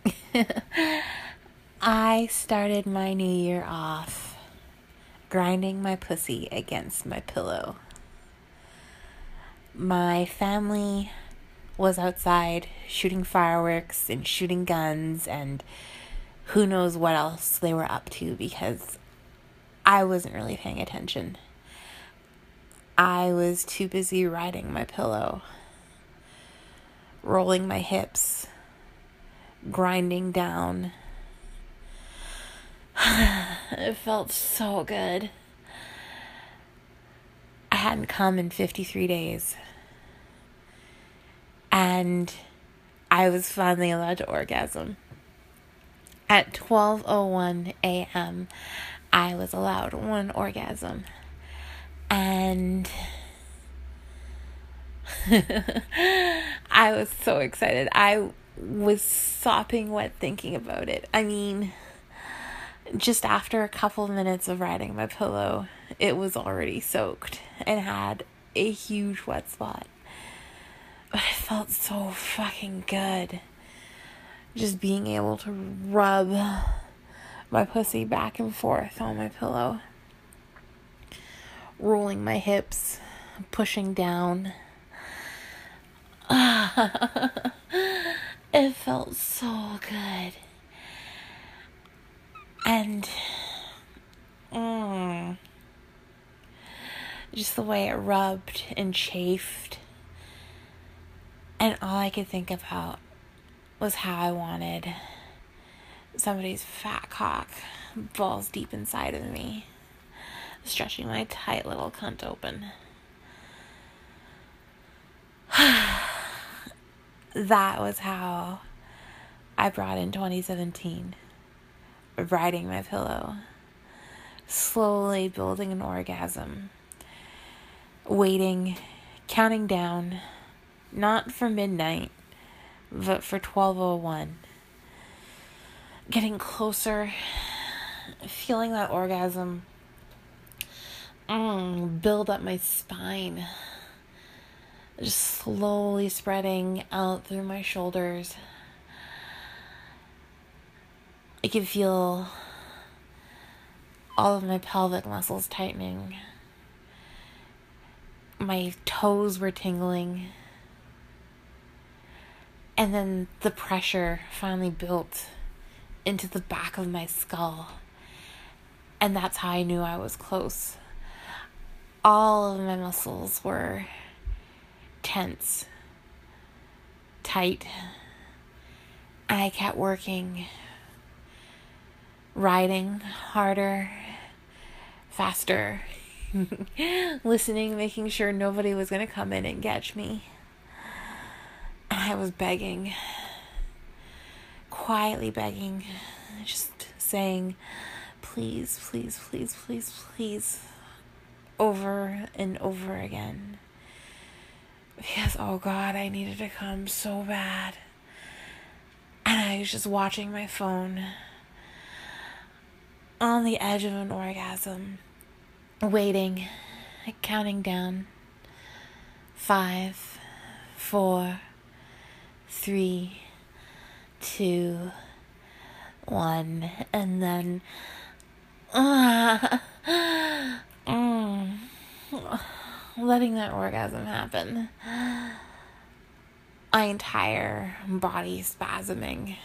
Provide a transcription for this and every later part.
I started my new year off grinding my pussy against my pillow. My family was outside shooting fireworks and shooting guns and who knows what else they were up to because I wasn't really paying attention. I was too busy riding my pillow, rolling my hips, grinding down. It felt so good. I hadn't come in 53 days. And I was finally allowed to orgasm. At 12:01 a.m., I was allowed one orgasm. And I was so excited. I was sopping wet thinking about it. I mean, just after a couple minutes of riding my pillow, it was already soaked and had a huge wet spot. But it felt so fucking good. Just being able to rub my pussy back and forth on my pillow. Rolling my hips, pushing down. It felt so good. And just the way it rubbed and chafed. And all I could think about was how I wanted somebody's fat cock balls deep inside of me, stretching my tight little cunt open. That was how I brought in 2017. Riding my pillow, slowly building an orgasm, waiting, counting down, not for midnight, but for 12:01. Getting closer, feeling that orgasm build up my spine, just slowly spreading out through my shoulders. I could feel all of my pelvic muscles tightening. My toes were tingling. And then the pressure finally built into the back of my skull. And that's how I knew I was close. All of my muscles were tense, tight. And I kept working, riding harder, faster, listening, making sure nobody was going to come in and catch me. And I was begging, quietly begging, just saying, please, please, please, please, please, over and over again. Because, oh God, I needed to come so bad. And I was just watching my phone on the edge of an orgasm, waiting, counting down. 5, 4, 3, 2, 1, and then letting that orgasm happen. My entire body spasming.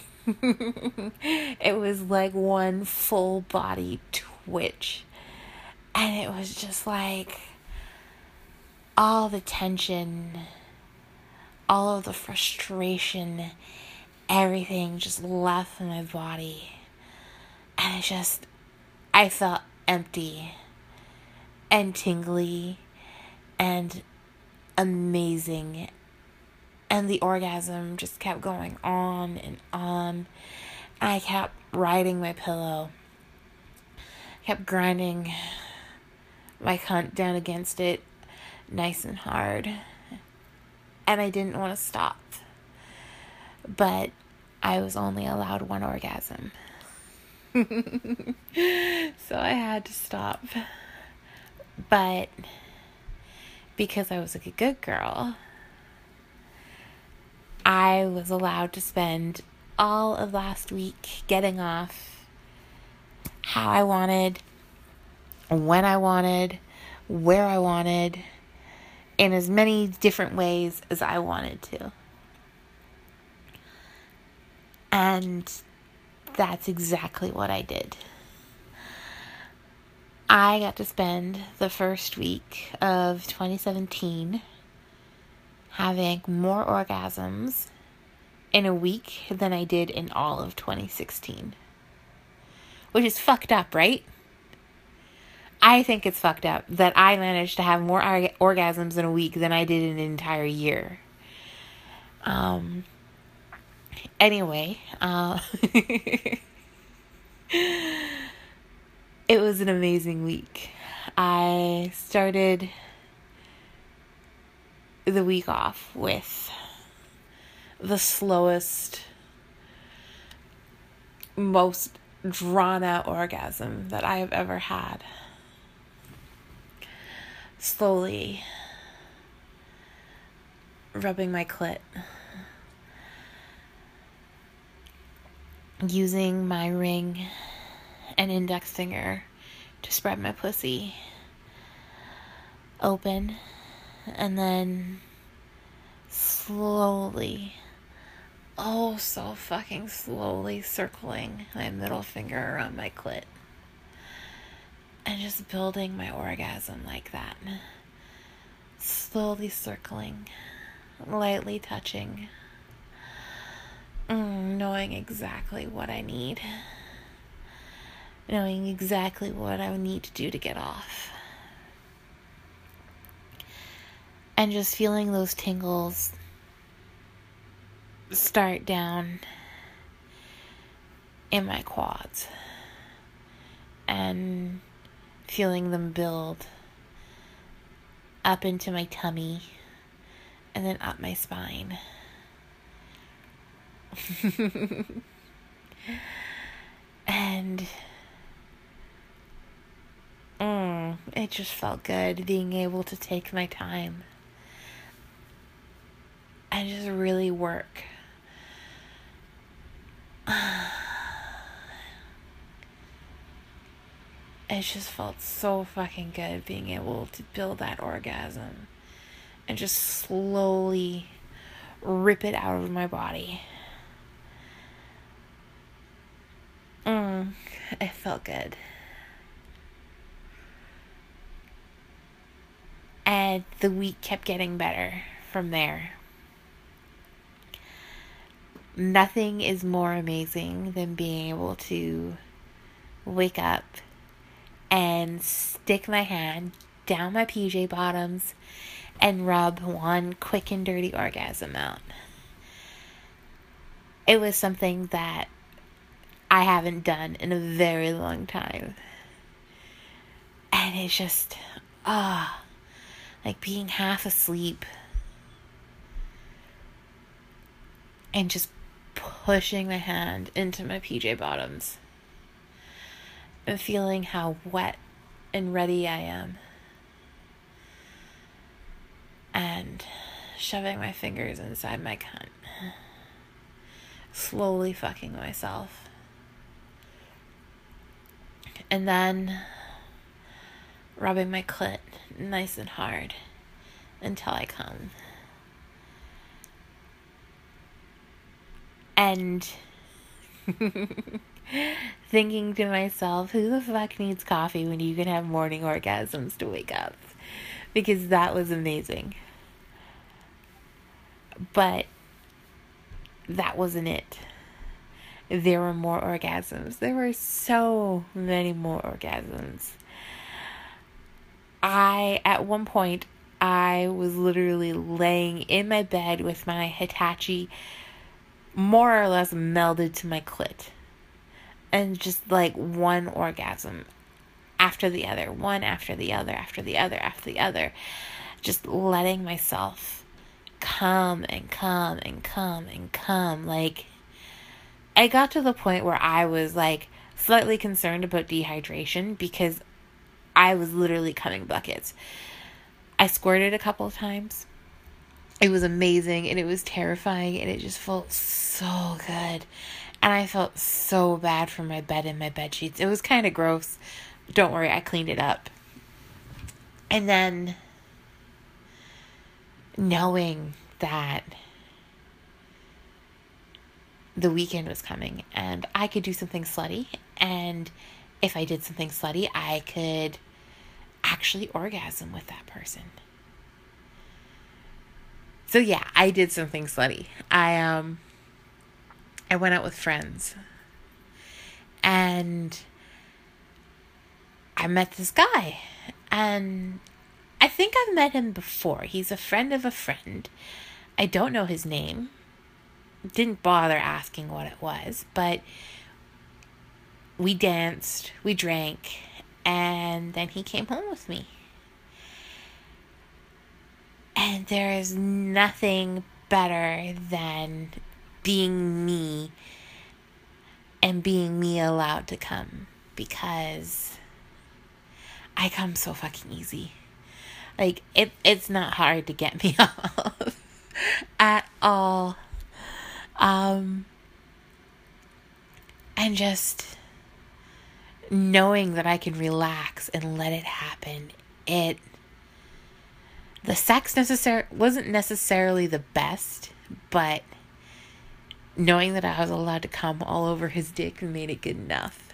It was like one full body twitch. And it was just like all the tension, all of the frustration, everything just left my body. And I felt empty and tingly and amazing. And the orgasm just kept going on and on. And I kept riding my pillow. Kept grinding my cunt down against it nice and hard. And I didn't want to stop. But I was only allowed one orgasm. So I had to stop. But because I was a good girl, I was allowed to spend all of last week getting off how I wanted, when I wanted, where I wanted, in as many different ways as I wanted to. And that's exactly what I did. I got to spend the first week of 2017 having more orgasms in a week than I did in all of 2016. Which is fucked up, right? I think it's fucked up that I managed to have more orgasms in a week than I did in an entire year. Anyway, it was an amazing week. I started the week off with the slowest, most drawn out orgasm that I have ever had. Slowly rubbing my clit, using my ring and index finger to spread my pussy open, and then slowly, oh so fucking slowly, circling my middle finger around my clit and just building my orgasm like that. Slowly circling, lightly touching, knowing exactly what I need, knowing exactly what I need to do to get off, and just feeling those tingles start down in my quads and feeling them build up into my tummy and then up my spine. And it just felt good being able to take my time and just really work. It just felt so fucking good being able to build that orgasm and just slowly rip it out of my body. It felt good. And the week kept getting better from there. Nothing is more amazing than being able to wake up and stick my hand down my PJ bottoms and rub one quick and dirty orgasm out. It was something that I haven't done in a very long time. And it's just, like being half asleep and just pushing my hand into my PJ bottoms and feeling how wet and ready I am, and shoving my fingers inside my cunt, slowly fucking myself, and then rubbing my clit nice and hard until I come. And thinking to myself, who the fuck needs coffee when you can have morning orgasms to wake up? Because that was amazing. But that wasn't it. There were more orgasms. There were so many more orgasms. At one point, I was literally laying in my bed with my Hitachi more or less melded to my clit. And just like one orgasm after the other, one after the other, after the other, after the other. Just letting myself come and come and come and come. Like, I got to the point where I was like slightly concerned about dehydration because I was literally coming buckets. I squirted a couple of times. It was amazing, and it was terrifying, and it just felt so good. And I felt so bad for my bed and my bed sheets. It was kind of gross. Don't worry, I cleaned it up. And then knowing that the weekend was coming and I could do something slutty, and if I did something slutty, I could actually orgasm with that person. So yeah, I did something slutty. I went out with friends, and I met this guy, and I think I've met him before. He's a friend of a friend. I don't know his name. Didn't bother asking what it was, but we danced, we drank, and then he came home with me. And there is nothing better than being me and being me allowed to come, because I come so fucking easy. Like, it's not hard to get me off at all. And just knowing that I can relax and let it happen. The sex wasn't necessarily the best, but knowing that I was allowed to come all over his dick made it good enough.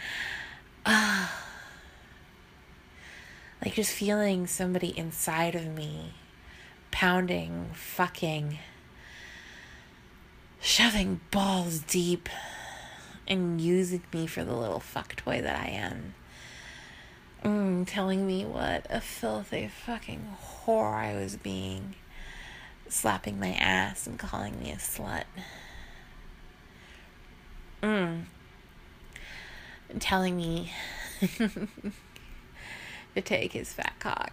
Like, just feeling somebody inside of me pounding, fucking, shoving balls deep, and using me for the little fuck toy that I am. Telling me what a filthy fucking whore I was being. Slapping my ass and calling me a slut. And telling me to take his fat cock.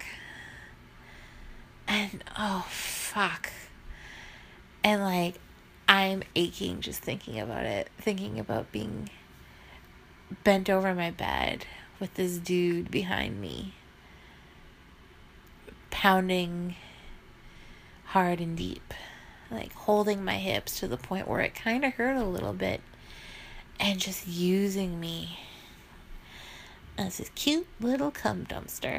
And oh fuck. And like, I'm aching just thinking about it. Thinking about being bent over my bed with this dude behind me, pounding hard and deep, like holding my hips to the point where it kind of hurt a little bit, and just using me as a cute little cum dumpster.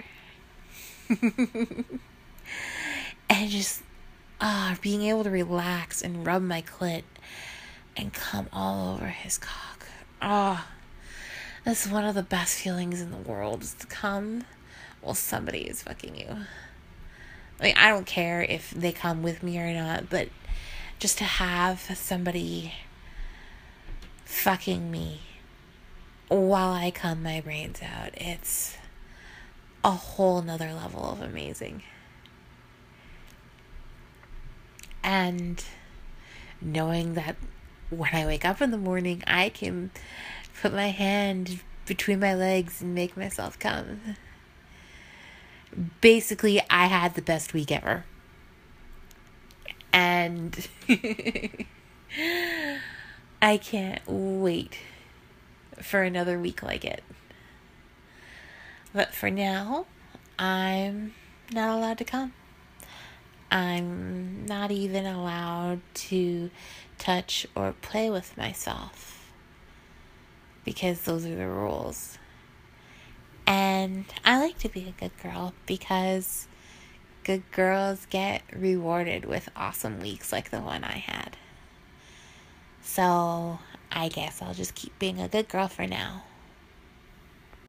And just being able to relax and rub my clit and come all over his cock. That's one of the best feelings in the world, is to come while somebody is fucking you. Like, I don't care if they come with me or not, but just to have somebody fucking me while I cum my brains out, it's a whole nother level of amazing. And knowing that when I wake up in the morning, I can put my hand between my legs and make myself come. Basically, I had the best week ever. And I can't wait for another week like it. But for now, I'm not allowed to come. I'm not even allowed to touch or play with myself, because those are the rules. And I like to be a good girl, because good girls get rewarded with awesome weeks like the one I had. So I guess I'll just keep being a good girl for now.